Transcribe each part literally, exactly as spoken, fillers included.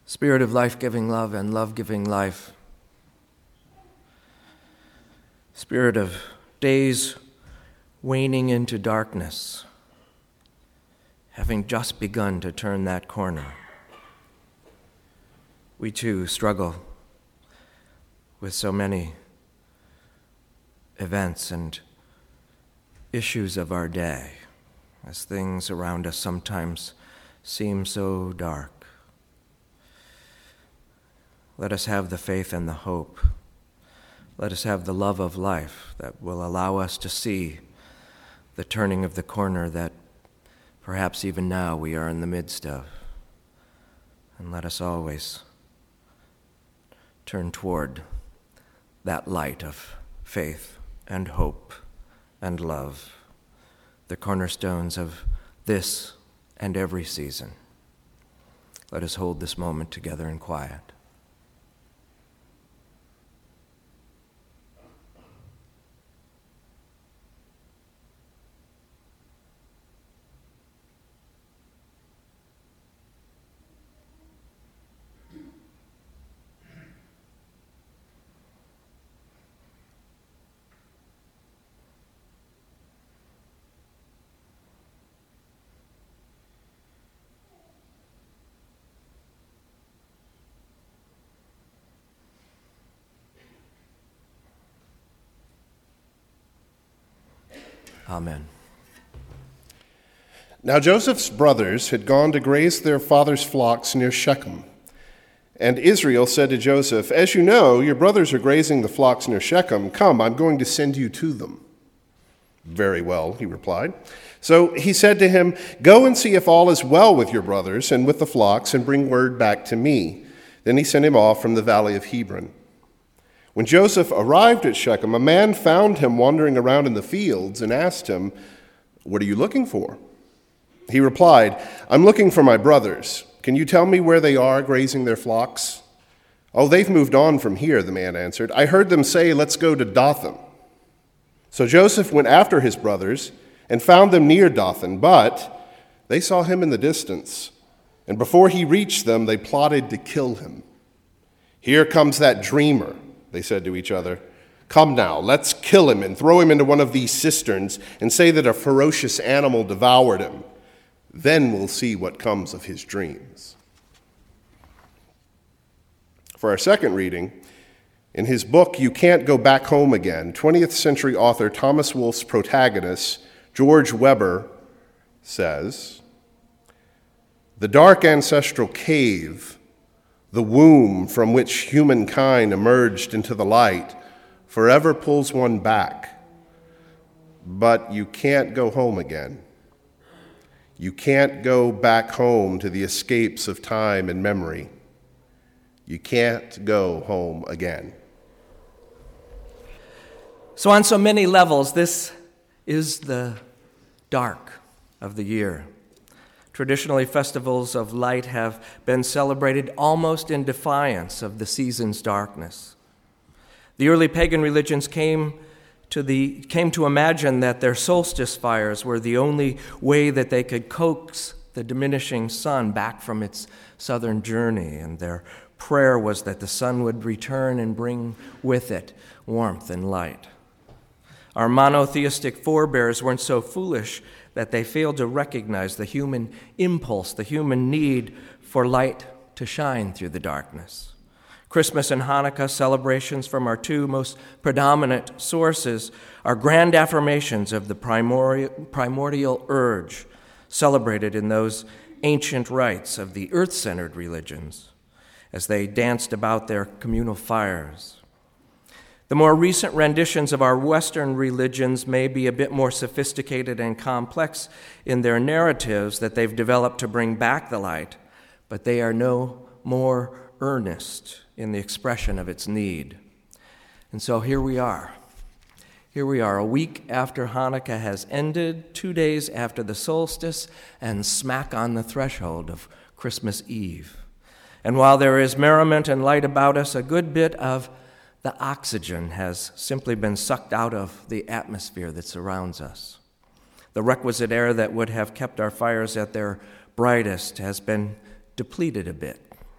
Spirit of life-giving love and love-giving life. Spirit of days waning into darkness, having just begun to turn that corner. We too struggle with so many events and issues of our day, as things around us sometimes seem so dark. Let us have the faith and the hope. Let us have the love of life that will allow us to see the turning of the corner that perhaps even now we are in the midst of. And let us always turn toward that light of faith and hope and love, the cornerstones of this and every season. Let us hold this moment together in quiet. Amen. Now Joseph's brothers had gone to graze their father's flocks near Shechem. And Israel said to Joseph, "As you know, your brothers are grazing the flocks near Shechem. Come, I'm going to send you to them." "Very well," he replied. So he said to him, "Go and see if all is well with your brothers and with the flocks, and bring word back to me." Then he sent him off from the valley of Hebron. When Joseph arrived at Shechem, a man found him wandering around in the fields and asked him, "What are you looking for?" He replied, "I'm looking for my brothers. Can you tell me where they are grazing their flocks?" "Oh, they've moved on from here," the man answered. "I heard them say, 'Let's go to Dothan.'" So Joseph went after his brothers and found them near Dothan, but they saw him in the distance. And before he reached them, they plotted to kill him. "Here comes that dreamer," they said to each other. "Come now, let's kill him and throw him into one of these cisterns and say that a ferocious animal devoured him. Then we'll see what comes of his dreams." For our second reading, in his book, You Can't Go Back Home Again, twentieth century author Thomas Wolfe's protagonist, George Weber, says, "The dark ancestral cave, the womb from which humankind emerged into the light, forever pulls one back. But you can't go home again. You can't go back home to the escapes of time and memory. You can't go home again." So on so many levels, this is the dark of the year. Traditionally, festivals of light have been celebrated almost in defiance of the season's darkness. The early pagan religions came to the came to imagine that their solstice fires were the only way that they could coax the diminishing sun back from its southern journey, and their prayer was that the sun would return and bring with it warmth and light. Our monotheistic forebears weren't so foolish that they failed to recognize the human impulse, the human need for light to shine through the darkness. Christmas and Hanukkah celebrations from our two most predominant sources are grand affirmations of the primordial, primordial urge celebrated in those ancient rites of the earth-centered religions as they danced about their communal fires. The more recent renditions of our Western religions may be a bit more sophisticated and complex in their narratives that they've developed to bring back the light, but they are no more earnest in the expression of its need. And so here we are. Here we are, a week after Hanukkah has ended, two days after the solstice, and smack on the threshold of Christmas Eve. And while there is merriment and light about us, a good bit of the oxygen has simply been sucked out of the atmosphere that surrounds us. The requisite air that would have kept our fires at their brightest has been depleted a bit.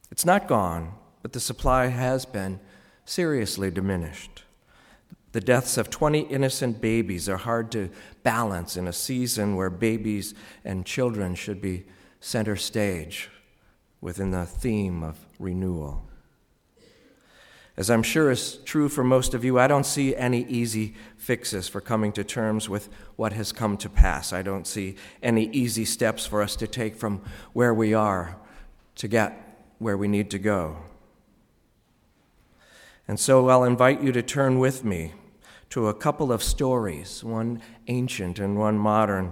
It's not gone, but the supply has been seriously diminished. The deaths of twenty innocent babies are hard to balance in a season where babies and children should be center stage within the theme of renewal. As I'm sure is true for most of you, I don't see any easy fixes for coming to terms with what has come to pass. I don't see any easy steps for us to take from where we are to get where we need to go. And so I'll invite you to turn with me to a couple of stories, one ancient and one modern,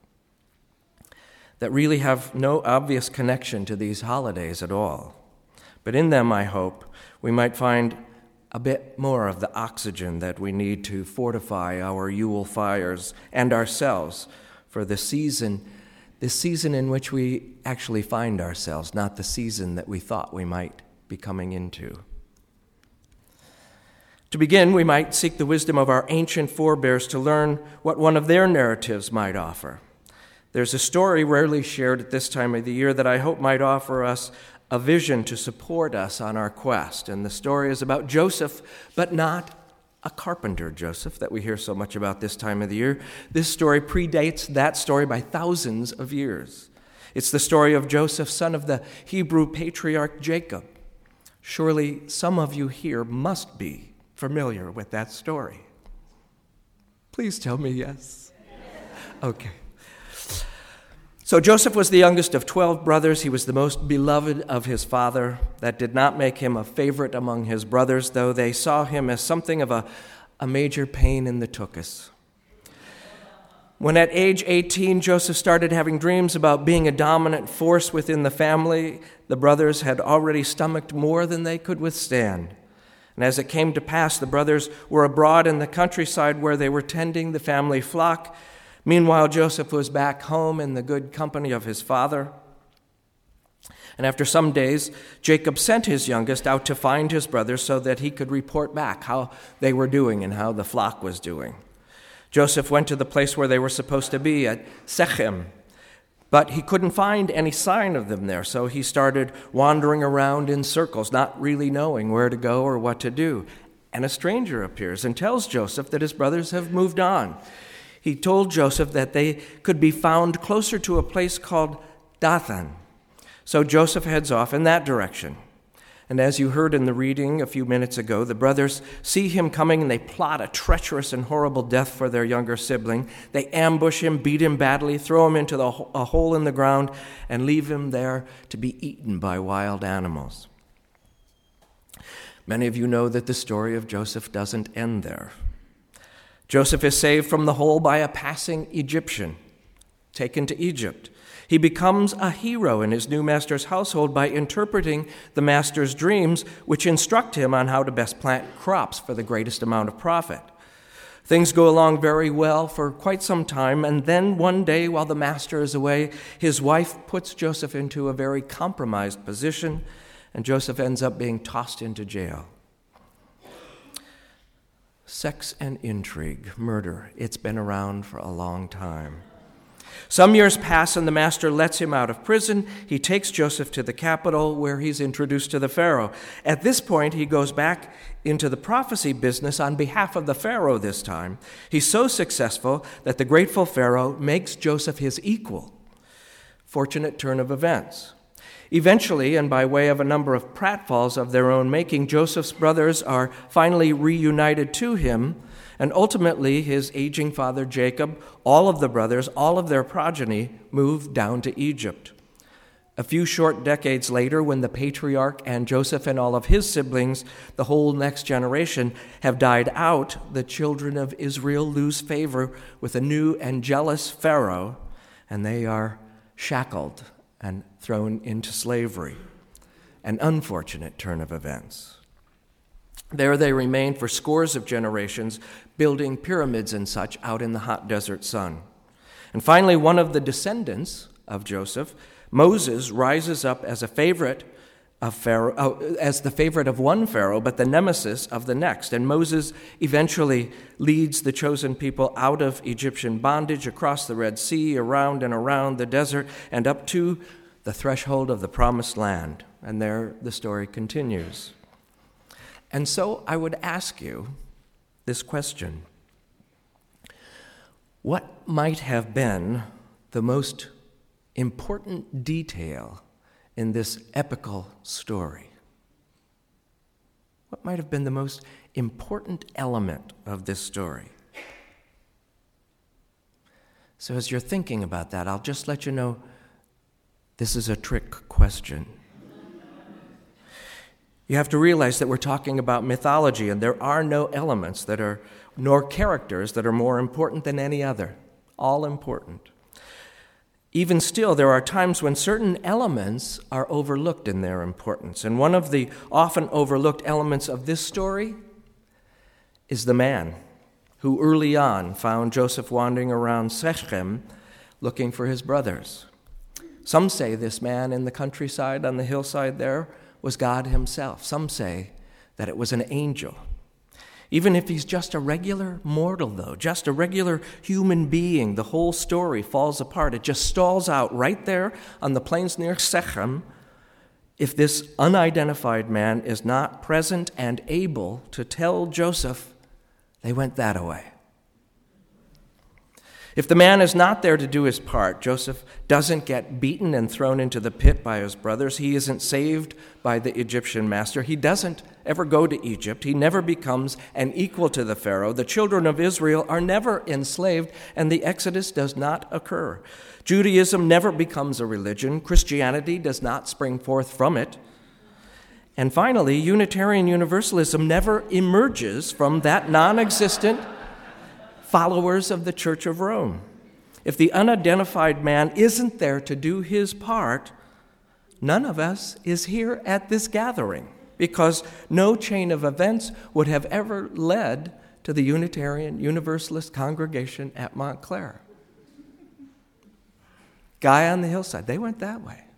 that really have no obvious connection to these holidays at all. But in them, I hope, we might find a bit more of the oxygen that we need to fortify our Yule fires and ourselves for the season, the season in which we actually find ourselves, not the season that we thought we might be coming into. To begin, we might seek the wisdom of our ancient forebears to learn what one of their narratives might offer. There's a story rarely shared at this time of the year that I hope might offer us a vision to support us on our quest. And the story is about Joseph, but not a carpenter Joseph that we hear so much about this time of the year. This story predates that story by thousands of years. It's the story of Joseph, son of the Hebrew patriarch Jacob. Surely some of you here must be familiar with that story. Please tell me yes. Okay. So Joseph was the youngest of twelve brothers. He was the most beloved of his father. That did not make him a favorite among his brothers, though they saw him as something of a, a major pain in the tuchus. When at age eighteen, Joseph started having dreams about being a dominant force within the family, the brothers had already stomached more than they could withstand. And as it came to pass, the brothers were abroad in the countryside where they were tending the family flock. Meanwhile, Joseph was back home in the good company of his father. And after some days, Jacob sent his youngest out to find his brothers so that he could report back how they were doing and how the flock was doing. Joseph went to the place where they were supposed to be, at Shechem, but he couldn't find any sign of them there, so he started wandering around in circles, not really knowing where to go or what to do. And a stranger appears and tells Joseph that his brothers have moved on. He told Joseph that they could be found closer to a place called Dathan. So Joseph heads off in that direction. And as you heard in the reading a few minutes ago, the brothers see him coming and they plot a treacherous and horrible death for their younger sibling. They ambush him, beat him badly, throw him into the, a hole in the ground, and leave him there to be eaten by wild animals. Many of you know that the story of Joseph doesn't end there. Joseph is saved from the hole by a passing Egyptian, taken to Egypt. He becomes a hero in his new master's household by interpreting the master's dreams, which instruct him on how to best plant crops for the greatest amount of profit. Things go along very well for quite some time, and then one day while the master is away, his wife puts Joseph into a very compromised position, and Joseph ends up being tossed into jail. Sex and intrigue, murder, it's been around for a long time. Some years pass and the master lets him out of prison. He takes Joseph to the capital where he's introduced to the Pharaoh. At this point, he goes back into the prophecy business on behalf of the Pharaoh this time. He's so successful that the grateful Pharaoh makes Joseph his equal. Fortunate turn of events. Eventually, and by way of a number of pratfalls of their own making, Joseph's brothers are finally reunited to him, and ultimately his aging father Jacob, all of the brothers, all of their progeny, moved down to Egypt. A few short decades later, when the patriarch and Joseph and all of his siblings, the whole next generation, have died out, the children of Israel lose favor with a new and jealous Pharaoh, and they are shackled and thrown into slavery. An unfortunate turn of events. There they remain for scores of generations, building pyramids and such out in the hot desert sun. And finally, one of the descendants of Joseph, Moses, rises up as a favorite of Pharaoh, uh, as the favorite of one Pharaoh, but the nemesis of the next. And Moses eventually leads the chosen people out of Egyptian bondage, across the Red Sea, around and around the desert, and up to the threshold of the Promised Land. And there the story continues. And so I would ask you this question. What might have been the most important detail in this epical story? What might have been the most important element of this story? So as you're thinking about that, I'll just let you know this is a trick question. You have to realize that we're talking about mythology, and there are no elements that are, nor characters that are more important than any other. All important. Even still, there are times when certain elements are overlooked in their importance. And one of the often overlooked elements of this story is the man who early on found Joseph wandering around Shechem looking for his brothers. Some say this man in the countryside on the hillside there was God himself. Some say that it was an angel. Even if he's just a regular mortal, though, just a regular human being, the whole story falls apart. It just stalls out right there on the plains near Shechem if this unidentified man is not present and able to tell Joseph they went that way. If the man is not there to do his part, Joseph doesn't get beaten and thrown into the pit by his brothers. He isn't saved by the Egyptian master. He doesn't ever go to Egypt. He never becomes an equal to the Pharaoh. The children of Israel are never enslaved, and the Exodus does not occur. Judaism never becomes a religion. Christianity does not spring forth from it. And finally, Unitarian Universalism never emerges from that non-existent followers of the Church of Rome. If the unidentified man isn't there to do his part, none of us is here at this gathering, because no chain of events would have ever led to the Unitarian Universalist congregation at Montclair. Guy on the hillside, they went that way.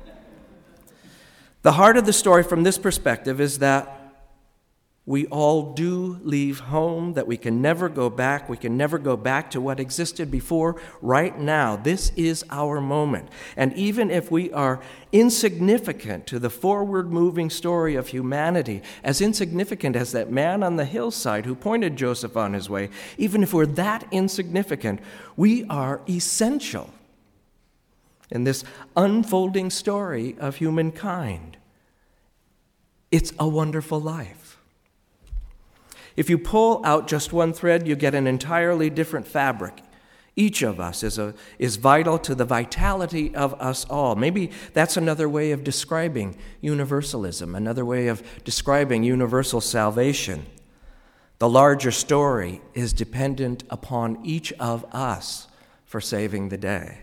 The heart of the story from this perspective is that we all do leave home, that we can never go back. We can never go back to what existed before. Right now, this is our moment. And even if we are insignificant to the forward-moving story of humanity, as insignificant as that man on the hillside who pointed Joseph on his way, even if we're that insignificant, we are essential in this unfolding story of humankind. It's a wonderful life. If you pull out just one thread, you get an entirely different fabric. Each of us is, a, is vital to the vitality of us all. Maybe that's another way of describing universalism, another way of describing universal salvation. The larger story is dependent upon each of us for saving the day.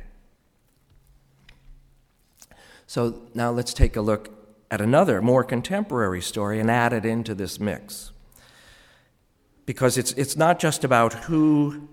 So now let's take a look at another, more contemporary story and add it into this mix. Because it's it's not just about who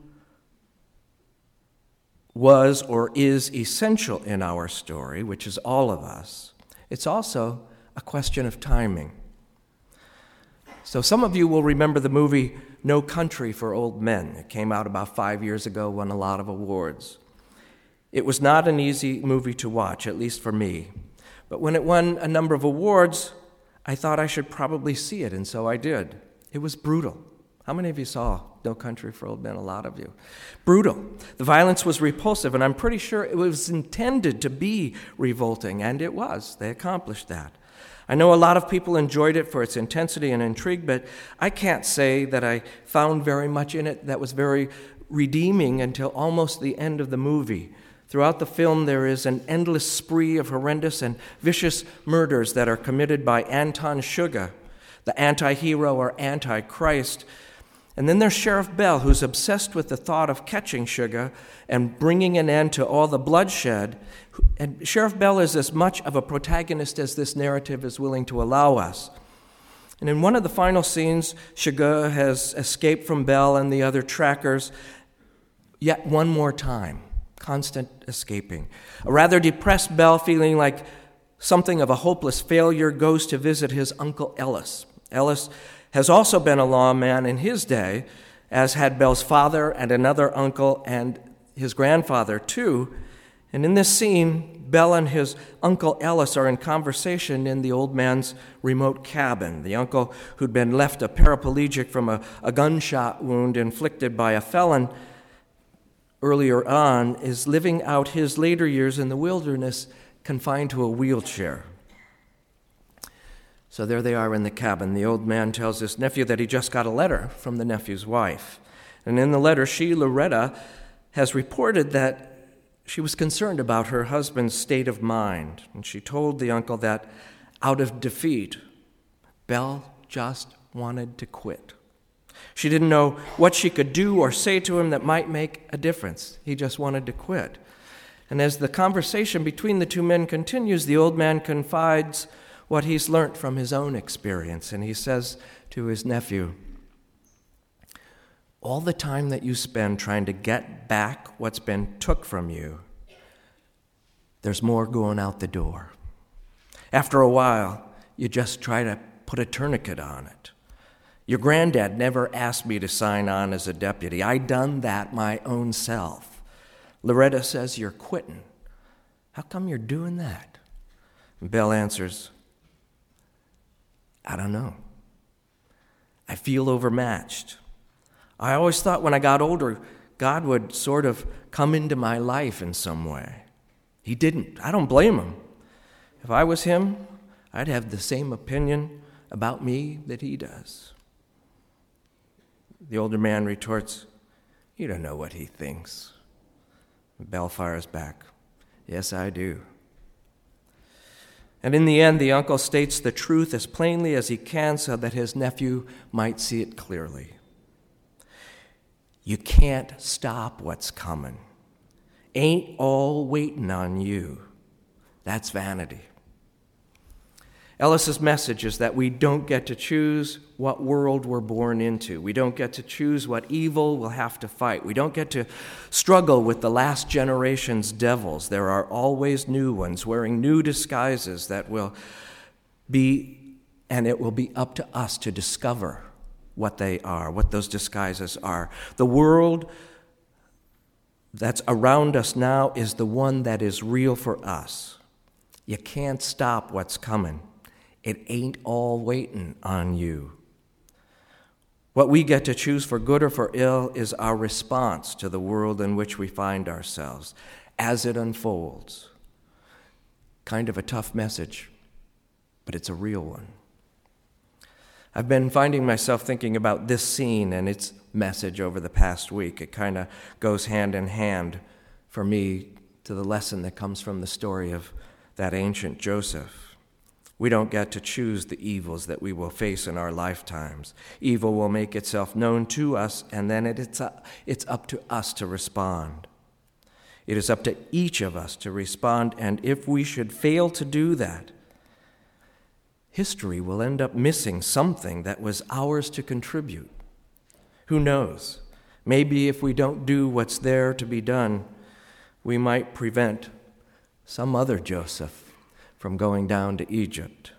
was or is essential in our story, which is all of us. It's also a question of timing. So some of you will remember the movie No Country for Old Men. It came out about five years ago, won a lot of awards. It was not an easy movie to watch, at least for me. But when it won a number of awards, I thought I should probably see it, and so I did. It was brutal. How many of you saw No Country for Old Men? A lot of you. Brutal. The violence was repulsive, and I'm pretty sure it was intended to be revolting, and it was. They accomplished that. I know a lot of people enjoyed it for its intensity and intrigue, but I can't say that I found very much in it that was very redeeming until almost the end of the movie. Throughout the film, there is an endless spree of horrendous and vicious murders that are committed by Anton Sugar, the anti-hero or anti-Christ. And then there's Sheriff Bell, who's obsessed with the thought of catching Sugar and bringing an end to all the bloodshed. And Sheriff Bell is as much of a protagonist as this narrative is willing to allow us. And in one of the final scenes, Sugar has escaped from Bell and the other trackers yet one more time, constant escaping. A rather depressed Bell, feeling like something of a hopeless failure, goes to visit his Uncle Ellis. Ellis has also been a lawman in his day, as had Bell's father and another uncle and his grandfather too. And in this scene, Bell and his Uncle Ellis are in conversation in the old man's remote cabin. The uncle, who'd been left a paraplegic from a, a gunshot wound inflicted by a felon earlier on, is living out his later years in the wilderness, confined to a wheelchair. So there they are in the cabin. The old man tells his nephew that he just got a letter from the nephew's wife. And in the letter, she, Loretta, has reported that she was concerned about her husband's state of mind. And she told the uncle that out of defeat, Bell just wanted to quit. She didn't know what she could do or say to him that might make a difference. He just wanted to quit. And as the conversation between the two men continues, the old man confides what he's learned from his own experience. And he says to his nephew, all the time that you spend trying to get back what's been took from you, there's more going out the door. After a while, you just try to put a tourniquet on it. Your granddad never asked me to sign on as a deputy. I done that my own self. Loretta says you're quitting. How come you're doing that? And Bell answers, I don't know. I feel overmatched. I always thought when I got older, God would sort of come into my life in some way. He didn't. I don't blame him. If I was him, I'd have the same opinion about me that he does. The older man retorts, you don't know what he thinks. Bell fires back, yes, I do. And in the end, the uncle states the truth as plainly as he can so that his nephew might see it clearly. You can't stop what's coming. Ain't all waiting on you. That's vanity. Ellis's message is that we don't get to choose what world we're born into. We don't get to choose what evil we'll have to fight. We don't get to struggle with the last generation's devils. There are always new ones wearing new disguises that will be, and it will be up to us to discover what they are, what those disguises are. The world that's around us now is the one that is real for us. You can't stop what's coming. It ain't all waiting on you. What we get to choose for good or for ill is our response to the world in which we find ourselves as it unfolds. Kind of a tough message, but it's a real one. I've been finding myself thinking about this scene and its message over the past week. It kind of goes hand in hand for me to the lesson that comes from the story of that ancient Joseph. We don't get to choose the evils that we will face in our lifetimes. Evil will make itself known to us, and then it's up, it's up to us to respond. It is up to each of us to respond, and if we should fail to do that, history will end up missing something that was ours to contribute. Who knows? Maybe if we don't do what's there to be done, we might prevent some other Joseph from going down to Egypt.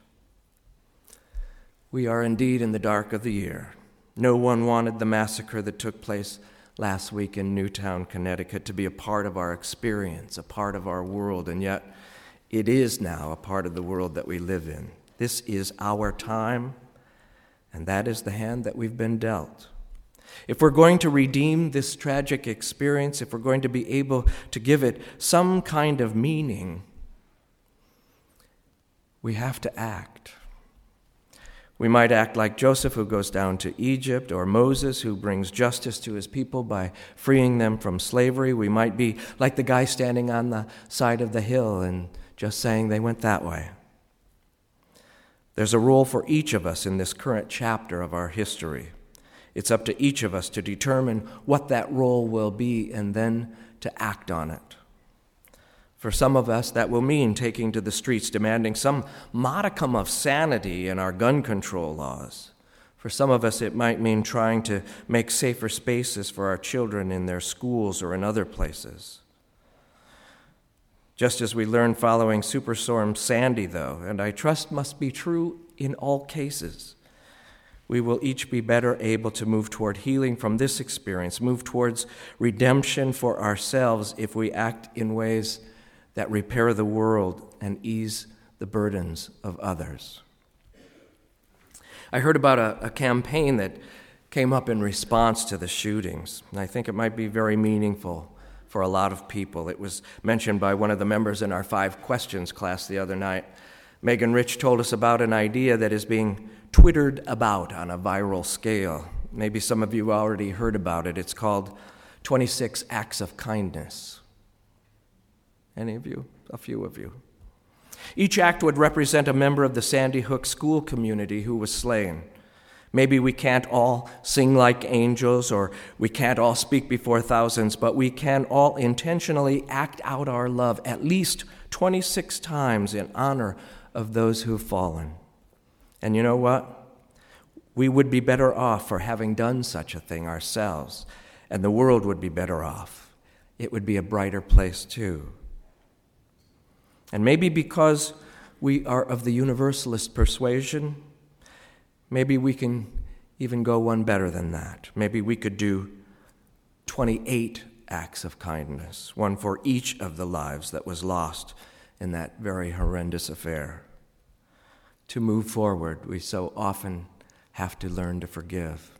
We are indeed in the dark of the year. No one wanted the massacre that took place last week in Newtown, Connecticut, to be a part of our experience, a part of our world, and yet it is now a part of the world that we live in. This is our time, and that is the hand that we've been dealt. If we're going to redeem this tragic experience, if we're going to be able to give it some kind of meaning, we have to act. We might act like Joseph, who goes down to Egypt, or Moses, who brings justice to his people by freeing them from slavery. We might be like the guy standing on the side of the hill and just saying they went that way. There's a role for each of us in this current chapter of our history. It's up to each of us to determine what that role will be and then to act on it. For some of us, that will mean taking to the streets, demanding some modicum of sanity in our gun control laws. For some of us, it might mean trying to make safer spaces for our children in their schools or in other places. Just as we learned following Superstorm Sandy, though, and I trust must be true in all cases, we will each be better able to move toward healing from this experience, move towards redemption for ourselves if we act in ways that repair the world and ease the burdens of others. I heard about a, a campaign that came up in response to the shootings, and I think it might be very meaningful for a lot of people. It was mentioned by one of the members in our Five Questions class the other night. Megan Rich told us about an idea that is being twittered about on a viral scale. Maybe some of you already heard about it. It's called twenty-six Acts of Kindness. Any of you? A few of you. Each act would represent a member of the Sandy Hook school community who was slain. Maybe we can't all sing like angels, or we can't all speak before thousands, but we can all intentionally act out our love at least twenty-six times in honor of those who've fallen. And you know what? We would be better off for having done such a thing ourselves, and the world would be better off. It would be a brighter place too. And maybe because we are of the Universalist persuasion, maybe we can even go one better than that. Maybe we could do twenty-eight acts of kindness, one for each of the lives that was lost in that very horrendous affair. To move forward, we so often have to learn to forgive.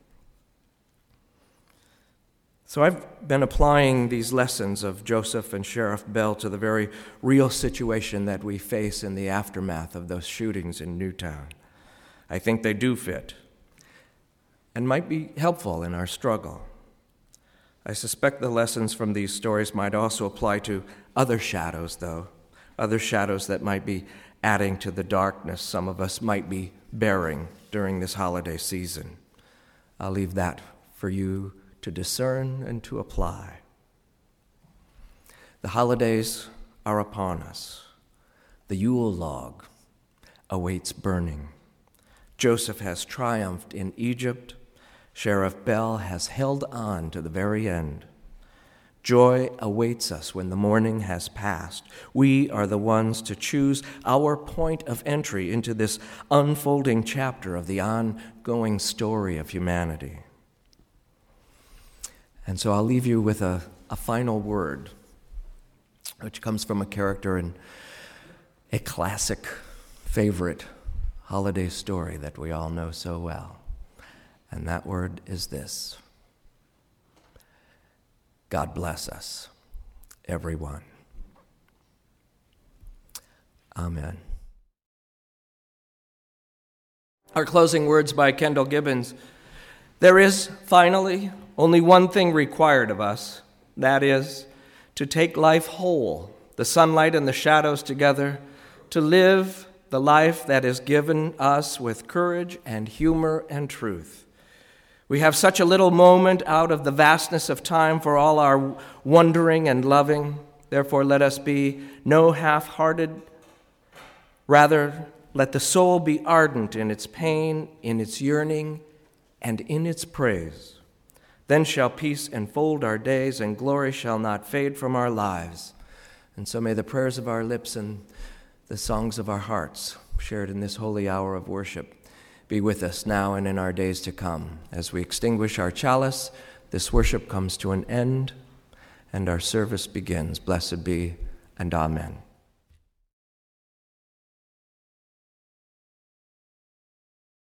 So I've been applying these lessons of Joseph and Sheriff Bell to the very real situation that we face in the aftermath of those shootings in Newtown. I think they do fit and might be helpful in our struggle. I suspect the lessons from these stories might also apply to other shadows, though, other shadows that might be adding to the darkness some of us might be bearing during this holiday season. I'll leave that for you to discern and to apply. The holidays are upon us. The Yule log awaits burning. Joseph has triumphed in Egypt. Sheriff Bell has held on to the very end. Joy awaits us when the morning has passed. We are the ones to choose our point of entry into this unfolding chapter of the ongoing story of humanity. And so I'll leave you with a, a final word, which comes from a character in a classic, favorite holiday story that we all know so well. And that word is this: God bless us, everyone. Amen. Our closing words by Kendall Gibbons. There is, finally, only one thing required of us, that is, to take life whole, the sunlight and the shadows together, to live the life that is given us with courage and humor and truth. We have such a little moment out of the vastness of time for all our wondering and loving. Therefore, let us be no half-hearted. Rather, let the soul be ardent in its pain, in its yearning, and in its praise. Then shall peace enfold our days, and glory shall not fade from our lives. And so may the prayers of our lips and the songs of our hearts, shared in this holy hour of worship, be with us now and in our days to come. As we extinguish our chalice, this worship comes to an end, and our service begins. Blessed be, and amen.